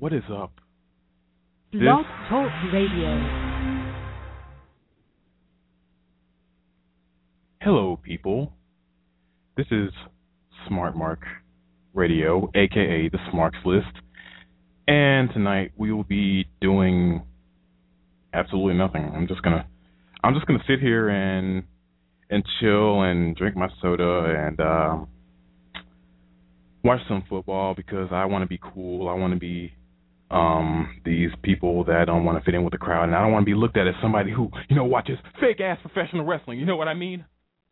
What is up? Blog Talk Radio. Hello, people. This is Smart Mark Radio, aka the Smarks List, and tonight we will be doing absolutely nothing. I'm just gonna sit here and chill and drink my soda and watch some football because I want to be cool. I want to be these people that don't want to fit in with the crowd, and I don't want to be looked at as somebody who, watches fake-ass professional wrestling. You know what I mean?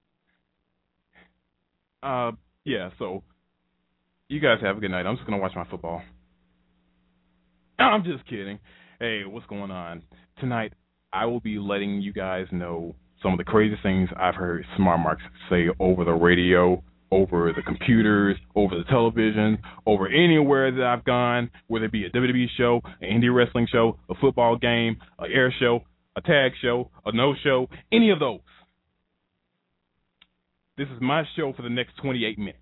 Yeah, so you guys have a good night. I'm just going to watch my football. I'm just kidding. Hey, what's going on? Tonight, I will be letting you guys know some of the craziest things I've heard Smart Marks say over the radio, over the computers, over the television, over anywhere that I've gone, whether it be a WWE show, an indie wrestling show, a football game, an air show, a tag show, a no show, any of those. This is my show for the next 28 minutes.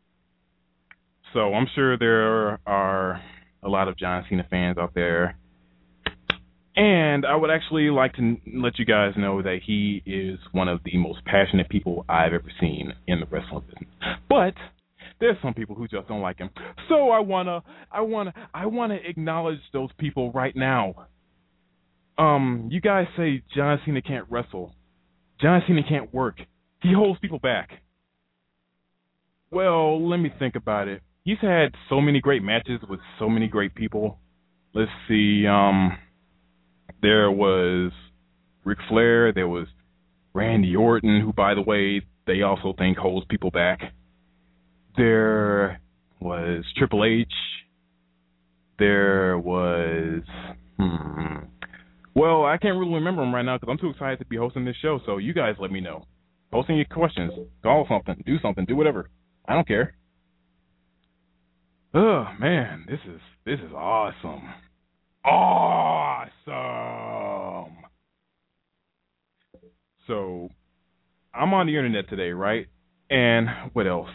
So I'm sure there are a lot of John Cena fans out there. And I would actually like to let you guys know that he is one of the most passionate people I've ever seen in the wrestling business. But there's some people who just don't like him. So I wanna acknowledge those people right now. You guys say John Cena can't wrestle. John Cena can't work. He holds people back. Well, let me think about it. He's had so many great matches with so many great people. Let's see, there was Ric Flair, there was Randy Orton, who, by the way, they also think holds people back. There was Triple H. There was, well, I can't really remember them right now because I'm too excited to be hosting this show, so you guys let me know. Post any questions, call something, do whatever. I don't care. Oh, man, this is awesome. Awesome. So, I'm on the internet today, right? And what else?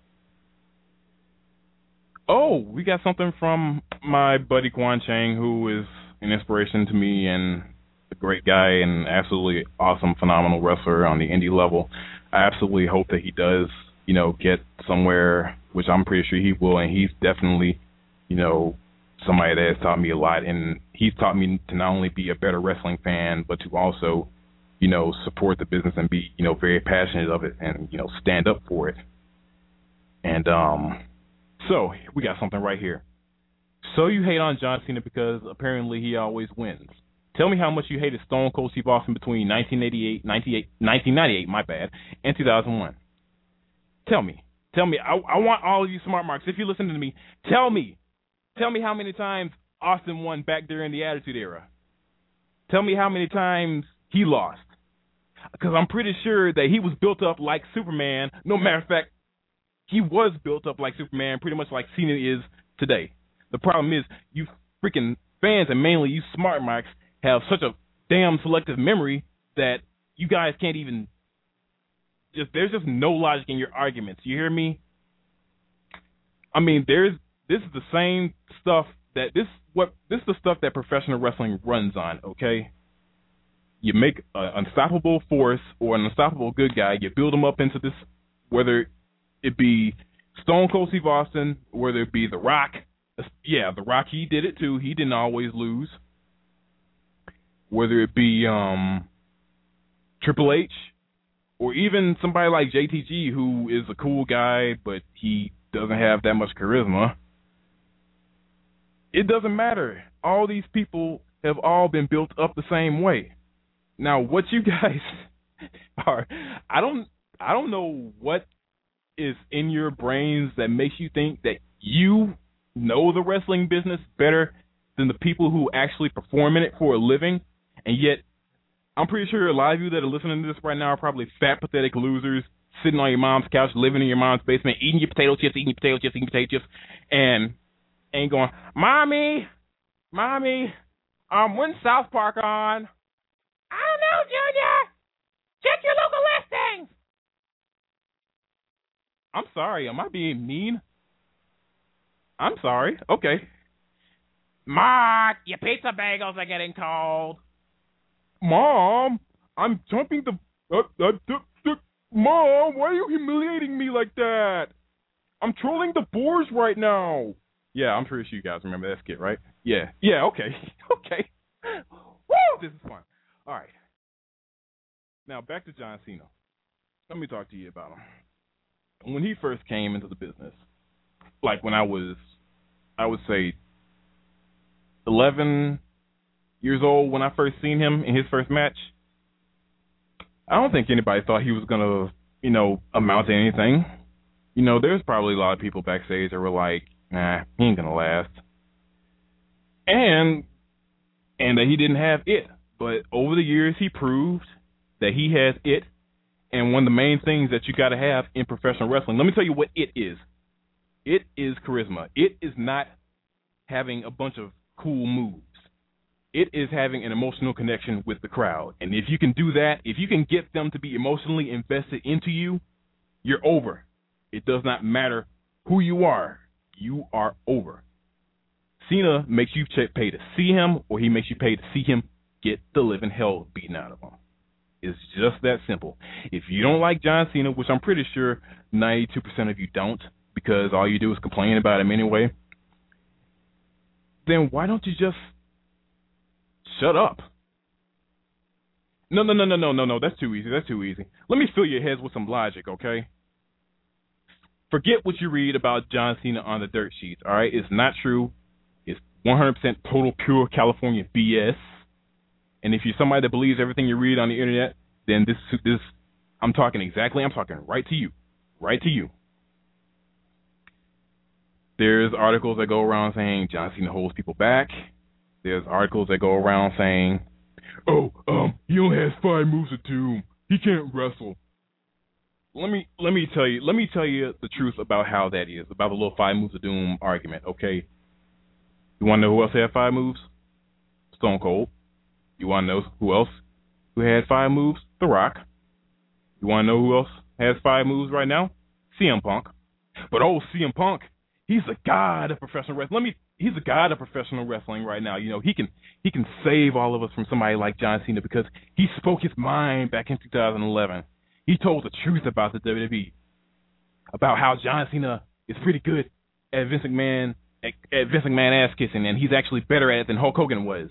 Oh, we got something from my buddy Quan Chang, who is an inspiration to me and a great guy and absolutely awesome, phenomenal wrestler on the indie level. I absolutely hope that he does, get somewhere, which I'm pretty sure he will, and he's definitely, somebody that has taught me a lot, and he's taught me to not only be a better wrestling fan, but to also, support the business and be, very passionate of it and, stand up for it. And so we got something right here. So you hate on John Cena because apparently he always wins. Tell me how much you hated Stone Cold Steve Austin between 1998, my bad, and 2001. Tell me. I want all of you smart marks. If you listen to me, tell me how many times Austin won back during the Attitude Era. Tell me how many times he lost. Because I'm pretty sure that he was built up like Superman. No matter of fact, he was built up like Superman, pretty much like Cena is today. The problem is you freaking fans, and mainly you smart marks, have such a damn selective memory that you guys can't even there's just no logic in your arguments. You hear me? I mean, this is the same stuff that this is the stuff that professional wrestling runs on, okay? You make an unstoppable force or an unstoppable good guy, you build him up into this, whether it be Stone Cold Steve Austin, whether it be The Rock. Yeah, The Rock, he did it too. He didn't always lose. Whether it be Triple H, or even somebody like JTG, who is a cool guy, but he doesn't have that much charisma. It doesn't matter. All these people have all been built up the same way. Now, what you guys are, I don't know what is in your brains that makes you think that you know the wrestling business better than the people who actually perform in it for a living, and yet I'm pretty sure a lot of you that are listening to this right now are probably fat, pathetic losers sitting on your mom's couch, living in your mom's basement, eating your potato chips, and going, Mommy, when's South Park on? I don't know, Junior. Check your local listings. I'm sorry. Am I being mean? I'm sorry. Okay. Mark, your pizza bagels are getting cold. Mom, I'm jumping the... Mom, why are you humiliating me like that? I'm trolling the boars right now. Yeah, I'm pretty sure you guys remember that skit, right? Yeah, okay. Okay. Woo, this is fun. All right. Now, back to John Cena. Let me talk to you about him. When he first came into the business, like when I would say, 11 years old when I first seen him in his first match, I don't think anybody thought he was going to, amount to anything. There's probably a lot of people backstage that were like, nah, he ain't going to last. And that he didn't have it. But over the years, he proved that he has it. And one of the main things that you got to have in professional wrestling, let me tell you what it is. It is charisma. It is not having a bunch of cool moves. It is having an emotional connection with the crowd. And if you can do that, if you can get them to be emotionally invested into you, you're over. It does not matter who you are. You are over. Cena makes you pay to see him, or he makes you pay to see him get the living hell beaten out of him. It's just that simple. If you don't like John Cena, which I'm pretty sure 92% of you don't, because all you do is complain about him anyway, then why don't you just shut up? No. That's too easy. Let me fill your heads with some logic, okay? Forget what you read about John Cena on the dirt sheets, all right? It's not true. It's 100% total pure California BS. And if you're somebody that believes everything you read on the internet, then this I'm talking right to you. Right to you. There's articles that go around saying John Cena holds people back. There's articles that go around saying, he only has 5 moves of doom. He can't wrestle. Let me tell you the truth about how that is, about the little 5 moves of doom argument, okay? You want to know who else had 5 moves? Stone Cold. You want to know who had 5 moves? The Rock. You want to know who else has 5 moves right now? CM Punk. But CM Punk, he's the god of professional wrestling. He's the god of professional wrestling right now. He can save all of us from somebody like John Cena because he spoke his mind back in 2011. He told the truth about the WWE, about how John Cena is pretty good at Vince McMahon ass kissing, and he's actually better at it than Hulk Hogan was.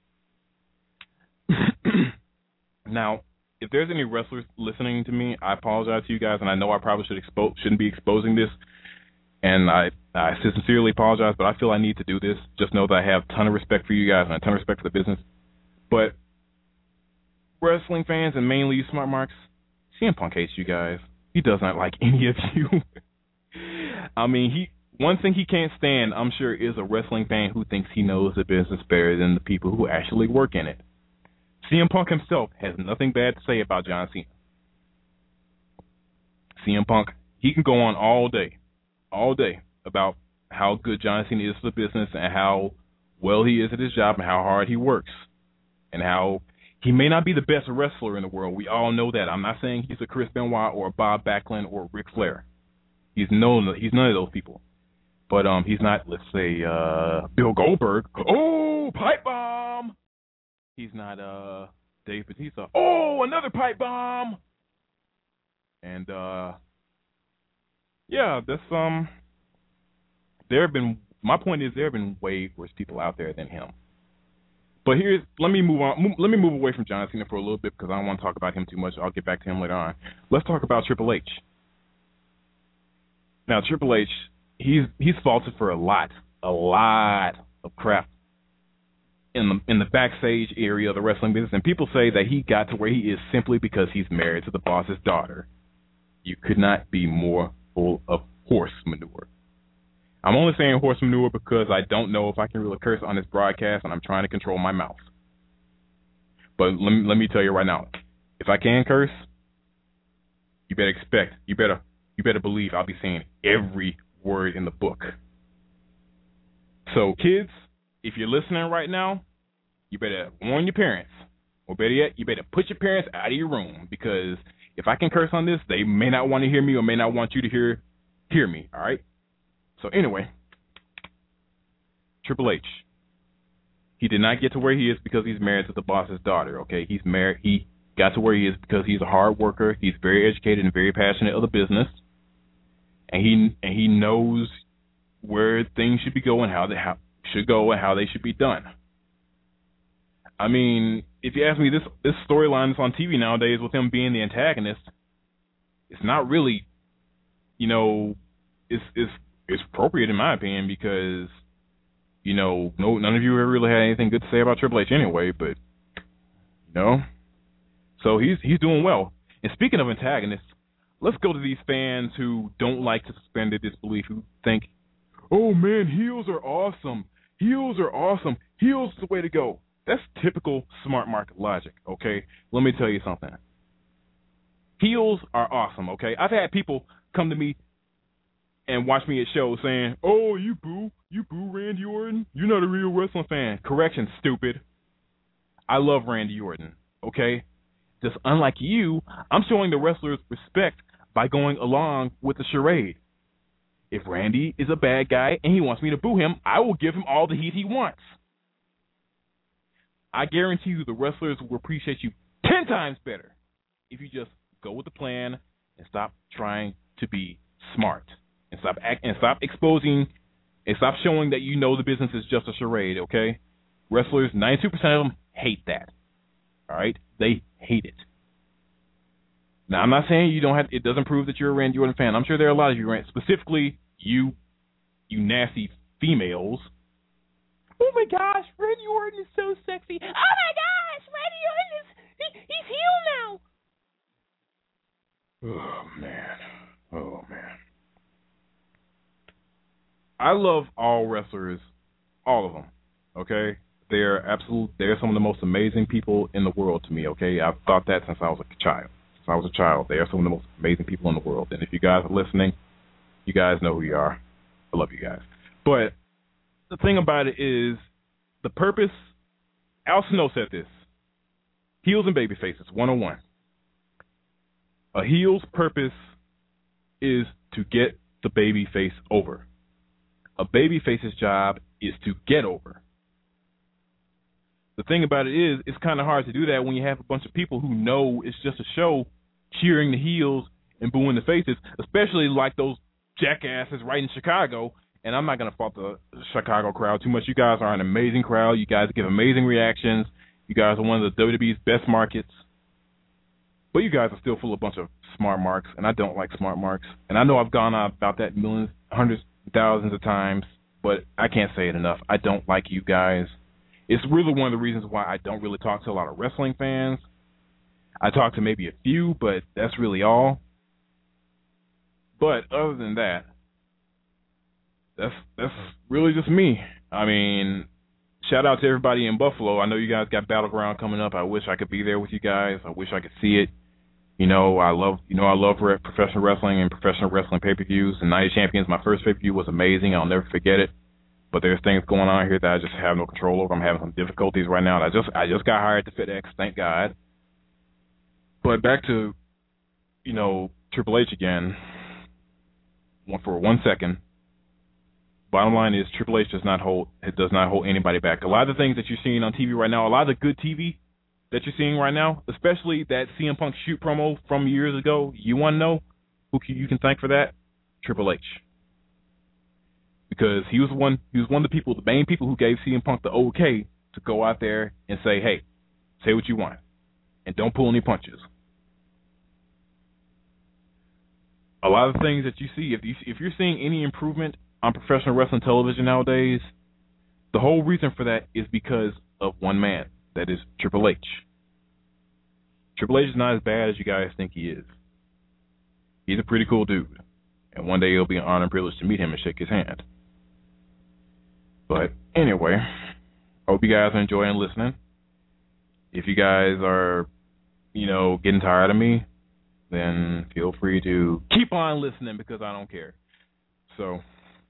Now, if there's any wrestlers listening to me, I apologize to you guys, and I know I probably shouldn't be exposing this, and I sincerely apologize, but I feel I need to do this. Just know that I have a ton of respect for you guys and a ton of respect for the business. But wrestling fans, and mainly you smart marks, CM Punk hates you guys. He does not like any of you. I mean, one thing he can't stand, I'm sure, is a wrestling fan who thinks he knows the business better than the people who actually work in it. CM Punk himself has nothing bad to say about John Cena. CM Punk, he can go on all day about how good John Cena is for the business and how well he is at his job and how hard he works and how he may not be the best wrestler in the world. We all know that. I'm not saying he's a Chris Benoit or a Bob Backlund or a Ric Flair. He's none of those people. But he's not, let's say, Bill Goldberg. Oh, pipe bomb! He's not Dave Bautista. Oh, another pipe bomb! And yeah, that's my point is there have been way worse people out there than him. But let me move on. Let me move away from John Cena for a little bit because I don't want to talk about him too much. I'll get back to him later on. Let's talk about Triple H. Now, Triple H, he's faulted for a lot of crap in the backstage area of the wrestling business, and people say that he got to where he is simply because he's married to the boss's daughter. You could not be more full of horse manure. I'm only saying horse manure because I don't know if I can really curse on this broadcast, and I'm trying to control my mouth. But let me tell you right now, if I can curse, you better believe I'll be saying every word in the book. So, kids, if you're listening right now, you better warn your parents. Or better yet, you better put your parents out of your room, because if I can curse on this, they may not want to hear me or may not want you to hear me, all right? So anyway, Triple H. He did not get to where he is because he's married to the boss's daughter, okay? He's married. He got to where he is because he's a hard worker. He's very educated and very passionate of the business. And he knows where things should be going, how should go, and how they should be done. I mean, if you ask me, this storyline that's on TV nowadays with him being the antagonist, it's not really, it's appropriate in my opinion because, none of you ever really had anything good to say about Triple H anyway. But, so he's doing well. And speaking of antagonists, let's go to these fans who don't like to suspend their disbelief, who think, oh man, heels are awesome. Heels are awesome. Heels is the way to go. That's typical smart market logic, okay? Let me tell you something. Heels are awesome, okay? I've had people come to me and watch me at shows saying, oh, you boo Randy Orton. You're not a real wrestling fan. Correction, stupid. I love Randy Orton, okay? Just unlike you, I'm showing the wrestlers respect by going along with the charade. If Randy is a bad guy and he wants me to boo him, I will give him all the heat he wants. I guarantee you the wrestlers will appreciate you 10 times better if you just go with the plan and stop trying to be smart and stop exposing and stop showing that you know the business is just a charade, okay? Wrestlers, 92% of them hate that. All right? They hate it. Now, I'm not saying it doesn't prove that you're a Randy Orton fan. I'm sure there are a lot of you, specifically you nasty females. Oh my gosh, Randy Orton is so sexy. Oh my gosh, Randy Orton he's heel now. Oh man. I love all wrestlers, all of them. Okay? They're some of the most amazing people in the world to me, okay? I've thought that since I was a child. They are some of the most amazing people in the world. And if you guys are listening, you guys know who you are. I love you guys. But the thing about it is the purpose, Al Snow said this, heels and baby faces, 101. A heel's purpose is to get the baby face over. A baby face's job is to get over. The thing about it is, it's kind of hard to do that when you have a bunch of people who know it's just a show cheering the heels and booing the faces, especially like those jackasses right in Chicago. And I'm not going to fault the Chicago crowd too much. You guys are an amazing crowd. You guys give amazing reactions. You guys are one of the WWE's best markets. But you guys are still full of a bunch of smart marks, and I don't like smart marks. And I know I've gone on about that millions, hundreds, thousands of times, but I can't say it enough. I don't like you guys. It's really one of the reasons why I don't really talk to a lot of wrestling fans. I talk to maybe a few, but that's really all. But other than that, that's really just me. I mean, shout out to everybody in Buffalo. I know you guys got Battleground coming up. I wish I could be there with you guys. I wish I could see it. I love professional wrestling and professional wrestling pay-per-views. And Night of Champions, my first pay-per-view was amazing. I'll never forget it. But there's things going on here that I just have no control over. I'm having some difficulties right now. I just got hired to FedEx, thank God. But back to, Triple H again. For 1 second. Bottom line is Triple H does not hold anybody back. A lot of the things that you're seeing on TV right now, a lot of the good TV that you're seeing right now, especially that CM Punk shoot promo from years ago, you want to know who you can thank for that? Triple H. Because he was one of the people, the main people who gave CM Punk the okay to go out there and say, hey, say what you want and don't pull any punches. A lot of the things that you see, if you're seeing any improvement on professional wrestling television nowadays, the whole reason for that is because of one man. That is Triple H. Triple H is not as bad as you guys think he is. He's a pretty cool dude. And one day it'll be an honor and privilege to meet him and shake his hand. But anyway, I hope you guys are enjoying listening. If you guys are, getting tired of me, then feel free to keep on listening because I don't care. So,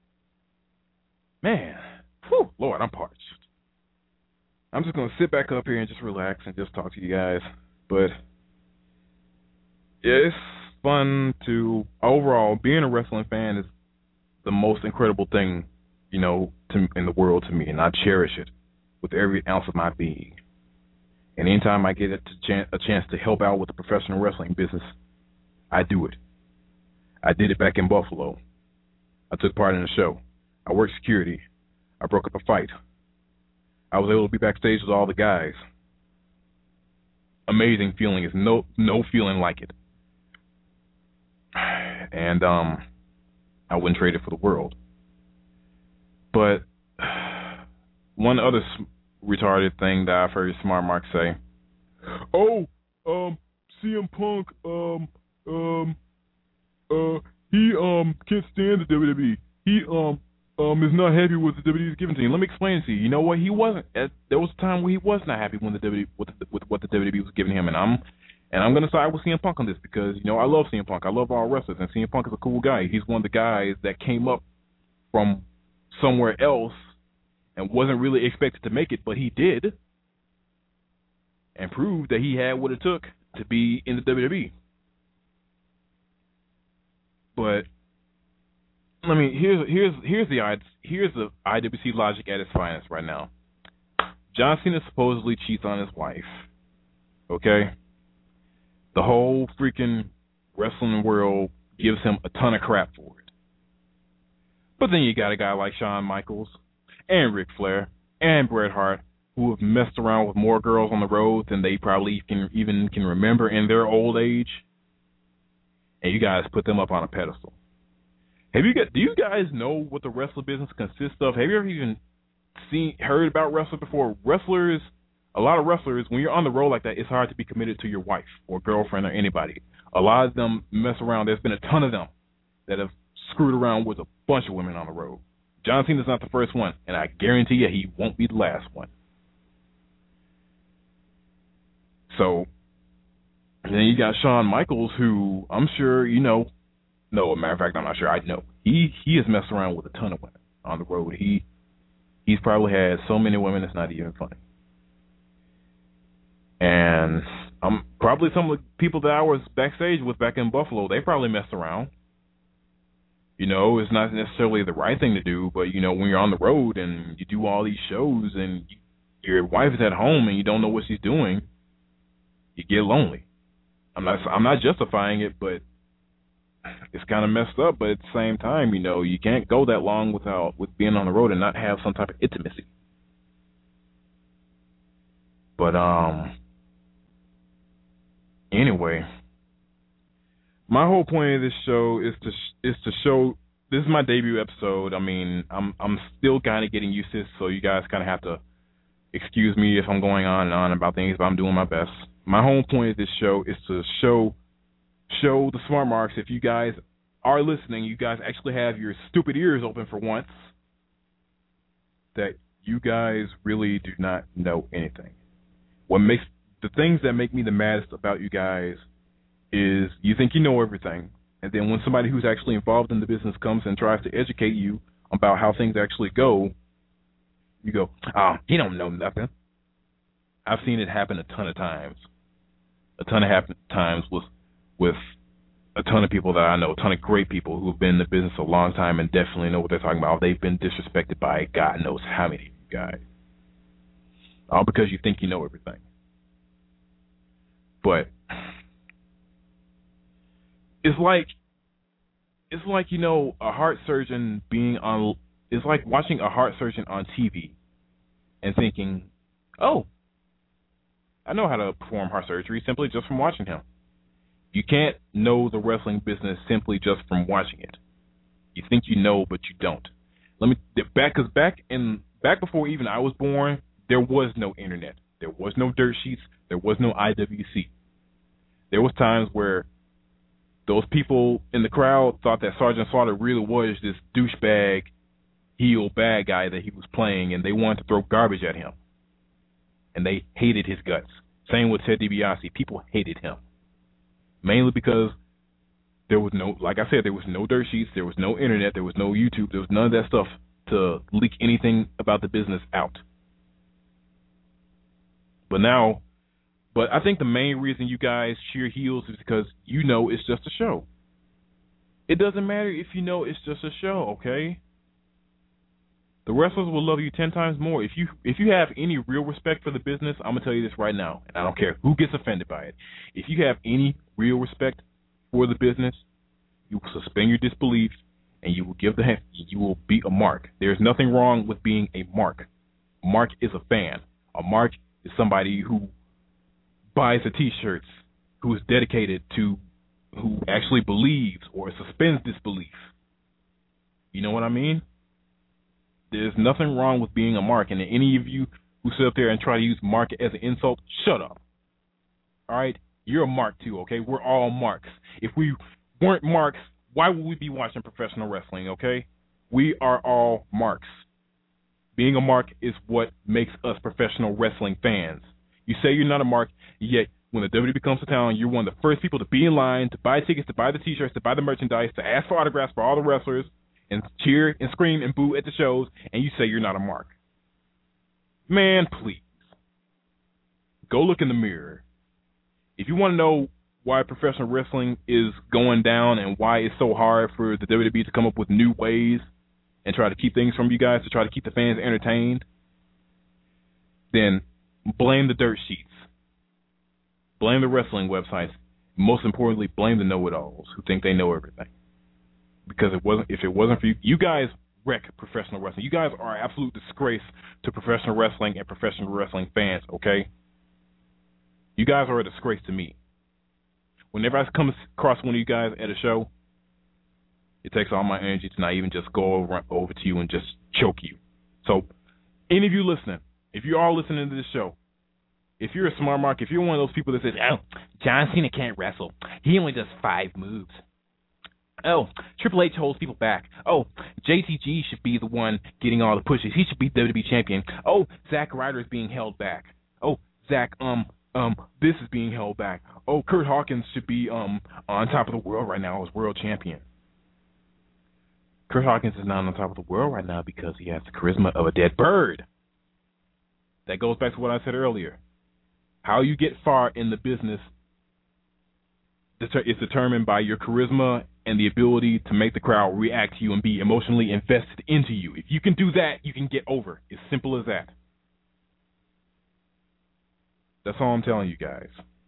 man, Lord, I'm parched. I'm just going to sit back up here and just relax and just talk to you guys. But, yeah, it's fun to, overall, being a wrestling fan is the most incredible thing, in the world to me, and I cherish it. with every ounce of my being. And anytime I get a chance to help out with the professional wrestling business, I do it. I did it back in Buffalo. I took part in the show. I worked security. I broke up a fight. I was able to be backstage with all the guys. Amazing feeling. Is no feeling like it. And I wouldn't trade it for the world. But one other retarded thing that I've heard Smart Mark say, CM Punk, he can't stand the WWE. He is not happy with the WWE is giving to him. Let me explain it to you. You know what? He wasn't. There was a time where he was not happy when the WWE with what the WWE was giving him, and I'm gonna side with CM Punk on this because I love CM Punk. I love all wrestlers, and CM Punk is a cool guy. He's one of the guys that came up from somewhere else and wasn't really expected to make it, but he did, and proved that he had what it took to be in the WWE. But here's the IWC logic at its finest right now. John Cena supposedly cheats on his wife. Okay? The whole freaking wrestling world gives him a ton of crap for it. But then you got a guy like Shawn Michaels and Ric Flair and Bret Hart who have messed around with more girls on the road than they probably can remember in their old age. And you guys put them up on a pedestal. Do you guys know what the wrestling business consists of? Have you ever even heard about wrestlers before? A lot of wrestlers, when you're on the road like that, it's hard to be committed to your wife or girlfriend or anybody. A lot of them mess around. There's been a ton of them that have screwed around with a bunch of women on the road. John Cena's not the first one, and I guarantee you he won't be the last one. So, and then you got Shawn Michaels, who I'm sure no, as a matter of fact, I'm not sure. I know he has messed around with a ton of women on the road. He's probably had so many women it's not even funny. And probably some of the people that I was backstage with back in Buffalo, they probably messed around. It's not necessarily the right thing to do, but when you're on the road and you do all these shows and your wife is at home and you don't know what she's doing, you get lonely. I'm not justifying it, but it's kind of messed up. But at the same time, you can't go that long with being on the road and not have some type of intimacy. But anyway, my whole point of this show is to show. This is my debut episode. I mean, I'm still kind of getting used to this, so you guys kind of have to excuse me if I'm going on and on about things, but I'm doing my best. My whole point of this show is to show the smart marks. If you guys are listening, you guys actually have your stupid ears open for once, that you guys really do not know anything. The things that make me the maddest about you guys is you think you know everything, and then when somebody who's actually involved in the business comes and tries to educate you about how things actually go, you go, he don't know nothing. I've seen it happen a ton of times. With a ton of people that I know, a ton of great people who have been in the business a long time and definitely know what they're talking about. They've been disrespected by God knows how many of you guys. All because you think you know everything. But it's like a heart surgeon it's like watching a heart surgeon on TV and thinking, oh, I know how to perform heart surgery simply just from watching him. You can't know the wrestling business simply just from watching it. You think you know, but you don't. Back before even I was born, there was no internet. There was no dirt sheets. There was no IWC. There was times where those people in the crowd thought that Sergeant Slaughter really was this douchebag, heel bad guy that he was playing, and they wanted to throw garbage at him. And they hated his guts. Same with Ted DiBiase. People hated him. Mainly because there was no dirt sheets, there was no internet, there was no YouTube, there was none of that stuff to leak anything about the business out. But I think the main reason you guys cheer heels is because it's just a show. It doesn't matter if it's just a show, okay? The wrestlers will love you 10 times more. If you have any real respect for the business, I'm gonna tell you this right now, and I don't care who gets offended by it. If you have any real respect for the business, you will suspend your disbelief, and you will be a mark. There's nothing wrong with being a mark. A mark is a fan. A mark is somebody who buys the T-shirts, who is dedicated to, who actually believes or suspends disbelief. You know what I mean? There's nothing wrong with being a mark, and any of you who sit up there and try to use mark as an insult, shut up. All right? You're a mark too, okay? We're all marks. If we weren't marks, why would we be watching professional wrestling, okay? We are all marks. Being a mark is what makes us professional wrestling fans. You say you're not a mark, yet when the WWE comes to town, you're one of the first people to be in line, to buy tickets, to buy the T-shirts, to buy the merchandise, to ask for autographs for all the wrestlers, and cheer and scream and boo at the shows, and you say you're not a mark. Man, please. Go look in the mirror. If you want to know why professional wrestling is going down and why it's so hard for the WWE to come up with new ways and try to keep things from you guys, to try to keep the fans entertained, then blame the dirt sheets. Blame the wrestling websites. Most importantly, blame the know-it-alls who think they know everything. Because if it wasn't for you, you guys wreck professional wrestling. You guys are an absolute disgrace to professional wrestling and professional wrestling fans, okay? You guys are a disgrace to me. Whenever I come across one of you guys at a show, it takes all my energy to not even just go over to you and just choke you. So, any of you listening, if you're all listening to this show, if you're a smart mark, if you're one of those people that says, oh, John Cena can't wrestle. He only does 5 moves. Oh, Triple H holds people back. Oh, JTG should be the one getting all the pushes. He should be WWE champion. Oh, Zack Ryder is being held back. Oh, Zack, this is being held back. Oh, Kurt Hawkins should be on top of the world right now as world champion. Kurt Hawkins is not on top of the world right now because he has the charisma of a dead bird. That goes back to what I said earlier. How you get far in the business is determined by your charisma and the ability to make the crowd react to you and be emotionally invested into you. If you can do that, you can get over. As simple as that. That's all I'm telling you guys.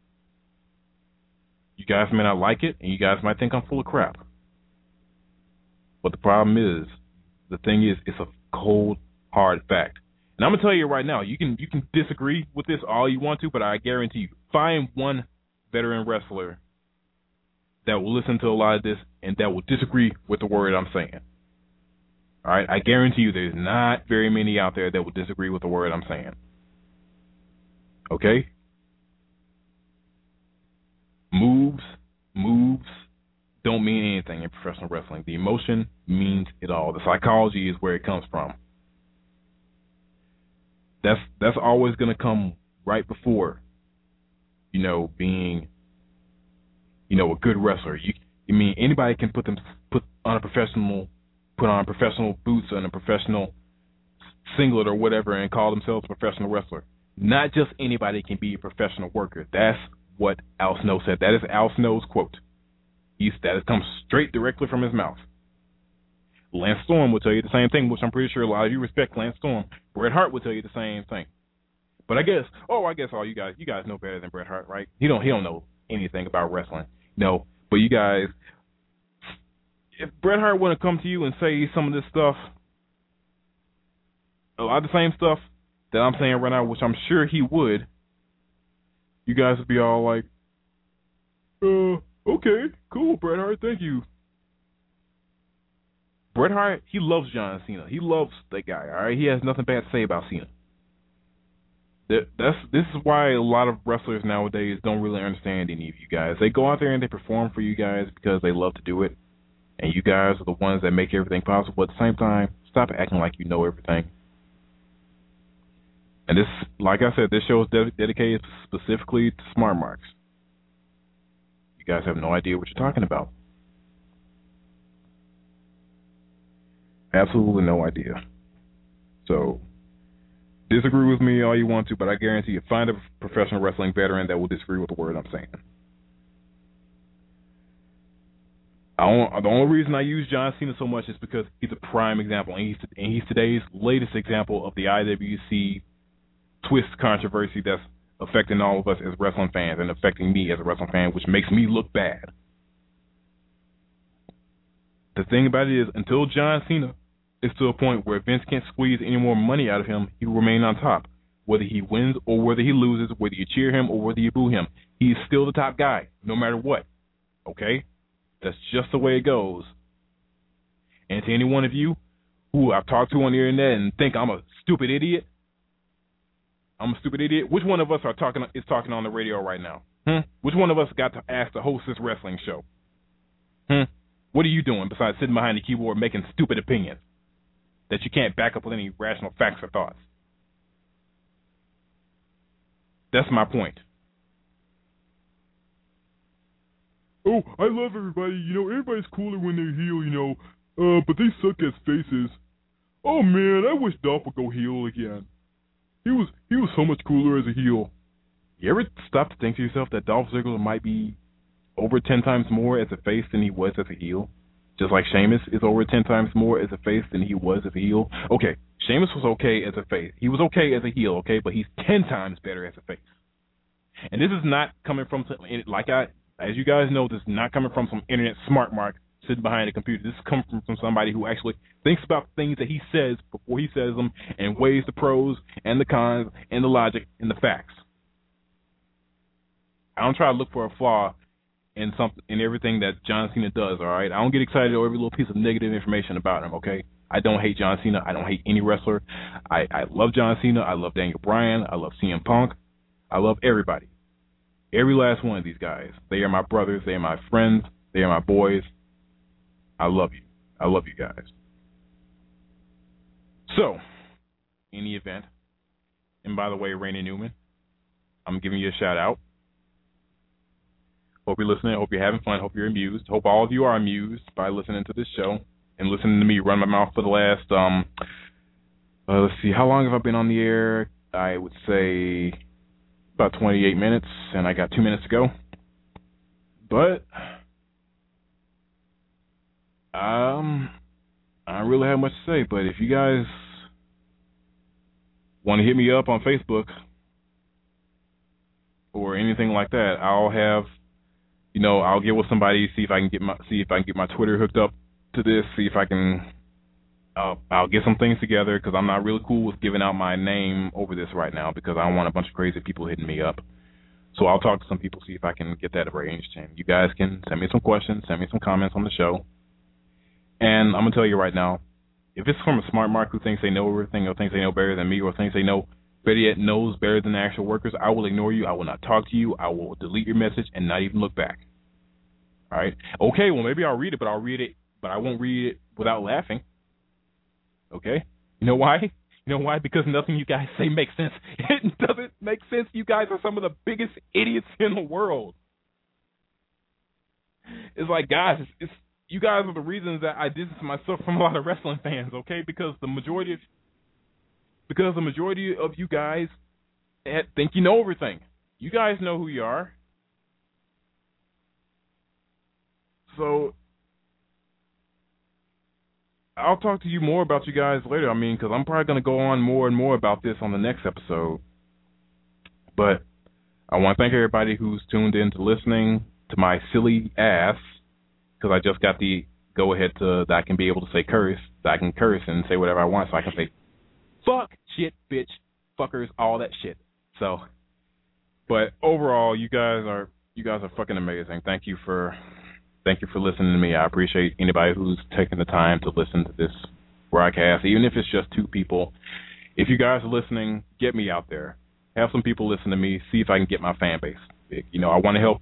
You guys may not like it, and you guys might think I'm full of crap. But the problem is, the thing is, it's a cold, hard fact. And I'm going to tell you right now, you can disagree with this all you want to, but I guarantee you, find one veteran wrestler that will listen to a lot of this and that will disagree with the word I'm saying. All right? I guarantee you there's not very many out there that will disagree with the word I'm saying. Okay? Moves don't mean anything in professional wrestling. The emotion means it all. The psychology is where it comes from. That's always going to come right before, being, a good wrestler. You mean anybody can put on professional boots and a professional singlet or whatever and call themselves a professional wrestler. Not just anybody can be a professional worker. That's what Al Snow said. That is Al Snow's quote. That comes straight directly from his mouth. Lance Storm will tell you the same thing, which I'm pretty sure a lot of you respect Lance Storm. Bret Hart will tell you the same thing. But I guess all you guys know better than Bret Hart, right? He don't know anything about wrestling. No, but you guys, if Bret Hart wouldn't come to you and say some of this stuff, a lot of the same stuff that I'm saying right now, which I'm sure he would, you guys would be all like, okay, cool, Bret Hart, thank you. Bret Hart, he loves John Cena. He loves that guy, all right? He has nothing bad to say about Cena. This is why a lot of wrestlers nowadays don't really understand any of you guys. They go out there and they perform for you guys because they love to do it, and you guys are the ones that make everything possible. At the same time, stop acting like you know everything. And this, like I said, this show is dedicated specifically to smart marks. You guys have no idea what you're talking about. Absolutely no idea. So, disagree with me all you want to, but I guarantee you, find a professional wrestling veteran that will disagree with the word I'm saying. The only reason I use John Cena so much is because he's a prime example, and he's today's latest example of the IWC twist controversy that's affecting all of us as wrestling fans and affecting me as a wrestling fan, which makes me look bad. The thing about it is, until John Cena is to a point where Vince can't squeeze any more money out of him, he will remain on top. Whether he wins or whether he loses, whether you cheer him or whether you boo him, he's still the top guy, no matter what. Okay? That's just the way it goes. And to any one of you who I've talked to on the internet and think I'm a stupid idiot, which one of us is talking on the radio right now? Which one of us got to ask to host this wrestling show? What are you doing besides sitting behind the keyboard making stupid opinions that you can't back up with any rational facts or thoughts? That's my point. Oh, I love everybody. You know, everybody's cooler when they're heel, you know, but they suck as faces. Oh, man, I wish Dolph would go heel again. He was so much cooler as a heel. You ever stop to think to yourself that Dolph Ziggler might be over 10 times more as a face than he was as a heel? Just like Sheamus is over 10 times more as a face than he was as a heel. Okay, Sheamus was okay as a face. He was okay as a heel, okay, but he's 10 times better as a face. And this is not coming from, as you guys know, this is not coming from some internet smart mark sitting behind a computer. This is coming from somebody who actually thinks about things that he says before he says them and weighs the pros and the cons and the logic and the facts. I don't try to look for a flaw in everything that John Cena does, all right? I don't get excited over every little piece of negative information about him, okay? I don't hate John Cena. I don't hate any wrestler. I love John Cena. I love Daniel Bryan. I love CM Punk. I love everybody. Every last one of these guys. They are my brothers. They are my friends. They are my boys. I love you. I love you guys. So, in the event, and by the way, Rainy Newman, I'm giving you a shout out. Hope you're listening. Hope you're having fun. Hope you're amused. Hope all of you are amused by listening to this show and listening to me run my mouth for the last, let's see, how long have I been on the air? I would say about 28 minutes, and I got 2 minutes to go. But I don't really have much to say, but if you guys want to hit me up on Facebook or anything like that, I'll get with somebody, see if I can get my Twitter hooked up to this, see if I can I'll get some things together, because I'm not really cool with giving out my name over this right now, because I don't want a bunch of crazy people hitting me up. So I'll talk to some people, see if I can get that arranged, and you guys can send me some questions, send me some comments on the show. And I'm going to tell you right now, if it's from a smart mark who thinks they know everything or thinks they know better than me or thinks they know, better yet, knows better than the actual workers, I will ignore you. I will not talk to you. I will delete your message and not even look back. All right? Okay, well, maybe I'll read it, but I won't read it without laughing. Okay? You know why? You know why? Because nothing you guys say makes sense. It doesn't make sense. You guys are some of the biggest idiots in the world. It's like, guys, you guys are the reasons that I distance myself from a lot of wrestling fans, okay? Because the majority of you guys think you know everything. You guys know who you are. So I'll talk to you more about you guys later. I mean, because I'm probably going to go on more and more about this on the next episode. But I want to thank everybody who's tuned in to listening to my silly ass, because I just got the go-ahead that I can be able to say curse, that I can curse and say whatever I want, so I can say fuck, shit, bitch, fuckers, all that shit. So, but overall, you guys are fucking amazing. Thank you for listening to me. I appreciate anybody who's taking the time to listen to this broadcast, even if it's just 2 people. If you guys are listening, get me out there. Have some people listen to me. See if I can get my fan base big. I want to help.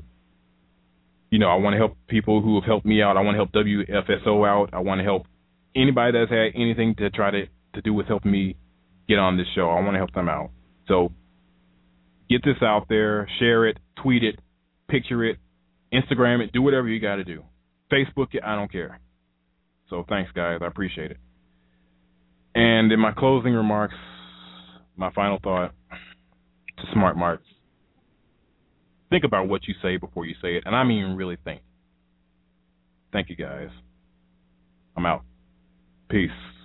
I want to help people who have helped me out. I want to help WFSO out. I want to help anybody that's had anything to try to do with helping me get on this show. I want to help them out. So get this out there. Share it. Tweet it. Picture it. Instagram it. Do whatever you got to do. Facebook it. I don't care. So thanks, guys. I appreciate it. And in my closing remarks, my final thought to Smart Marks. Think about what you say before you say it, and I mean really think. Thank you guys. I'm out. Peace.